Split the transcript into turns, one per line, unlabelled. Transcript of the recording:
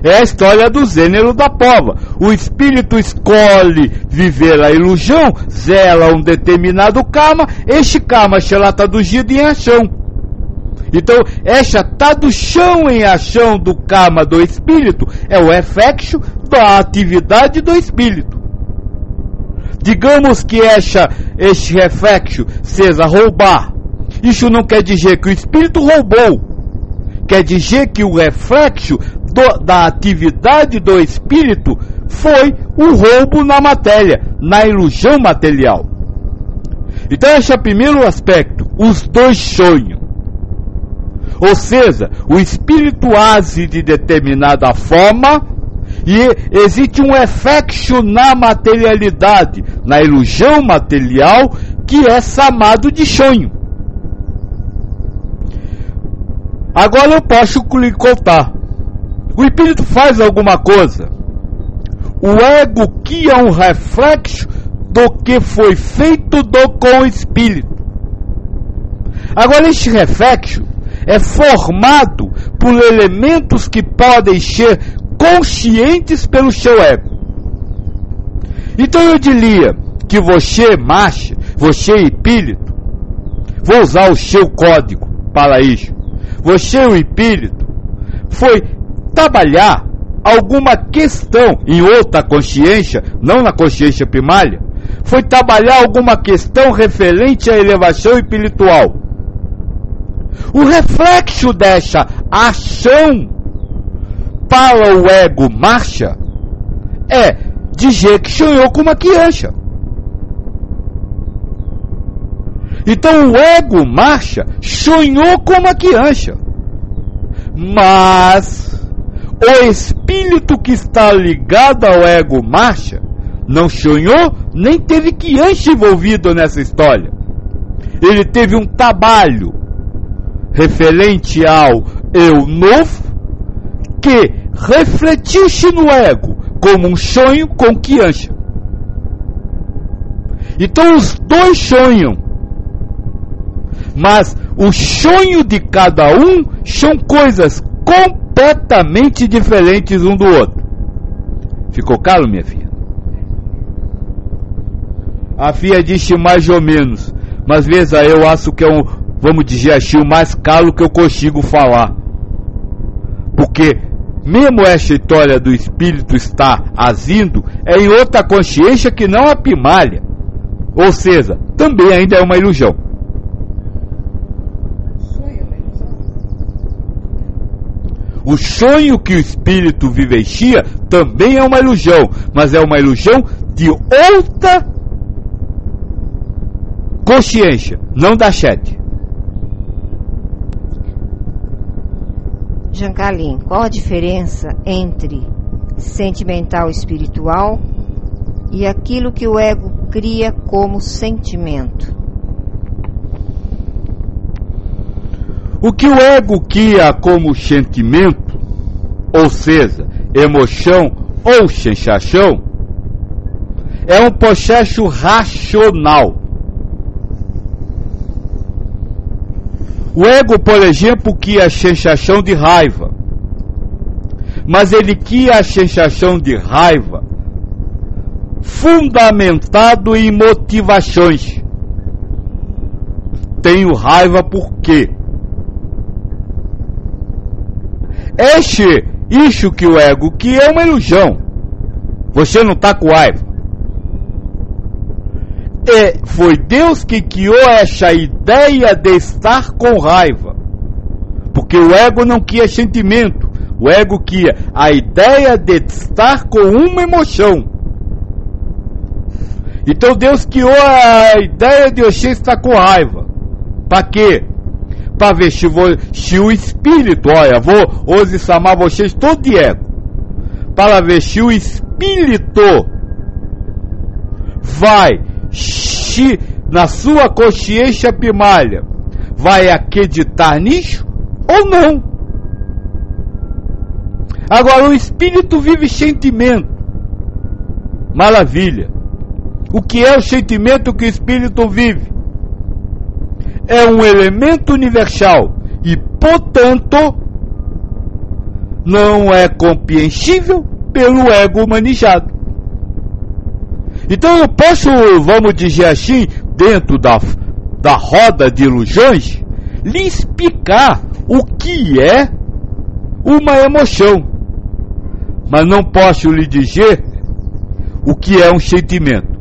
É a história do gênero da pova. O espírito escolhe viver a ilusão, zela um determinado karma, este karma será traduzido em ação. Então, esta tradução em ação do karma do espírito é o reflexo da atividade do espírito. Digamos que este reflexo seja roubar. Isso não quer dizer que o espírito roubou. Quer dizer que o reflexo da atividade do espírito foi o roubo na matéria, na ilusão material. Então esse é o primeiro aspecto, os dois sonhos. Ou seja, o espírito age de determinada forma e existe um reflexo na materialidade, na ilusão material, que é chamado de sonho. Agora eu posso lhe contar. O espírito faz alguma coisa. O ego que é um reflexo do que foi feito com o espírito. Agora este reflexo é formado por elementos que podem ser conscientes pelo seu ego. Então eu diria que você, macho, você espírito, vou usar o seu código para isso. Você, o espírito, foi trabalhar alguma questão em outra consciência, não na consciência primária, foi trabalhar alguma questão referente à elevação espiritual. O reflexo dessa ação para o ego marcha é dizer que sonhou com uma criança. Então o ego marcha sonhou com uma criança. Mas o espírito que está ligado ao ego marcha não sonhou, nem teve criança envolvido nessa história. Ele teve um trabalho referente ao eu novo que refletiu-se no ego como um sonho com criança. Então os dois sonham, mas o sonho de cada um são coisas completamente diferentes um do outro. Ficou claro, minha filha? A filha disse mais ou menos, mas veja, eu acho que é vamos dizer assim, o mais claro que eu consigo falar. Porque mesmo essa história do espírito estar agindo é em outra consciência que não a primária. Ou seja, também ainda é uma ilusão. O sonho que o espírito vivencia também é uma ilusão, mas é uma ilusão de outra consciência, não da Sete.
Jancalim, qual a diferença entre sentimental e espiritual e aquilo que o ego cria como sentimento?
O que o ego cria como sentimento, ou seja, emoção ou sensação, é um processo racional. O ego, por exemplo, cria a sensação de raiva, mas ele cria a sensação de raiva fundamentado em motivações. Tenho raiva por quê? Isso que o ego que é uma ilusão. Você não está com raiva. Foi Deus que criou essa ideia de estar com raiva. Porque o ego não cria sentimento. O ego cria a ideia de estar com uma emoção. Então Deus criou a ideia de você estar com raiva. Para quê? Para ver se o espírito, olha, vou hoje chamar vocês todos de ego, para ver se o espírito vai, na sua consciência primária, vai acreditar nisso ou não. Agora, o espírito vive sentimento. Maravilha. O que é o sentimento que o espírito vive? É um elemento universal e, portanto, não é compreensível pelo ego manejado. Então eu posso, vamos dizer assim, dentro da roda de ilusões, lhe explicar o que é uma emoção, mas não posso lhe dizer o que é um sentimento.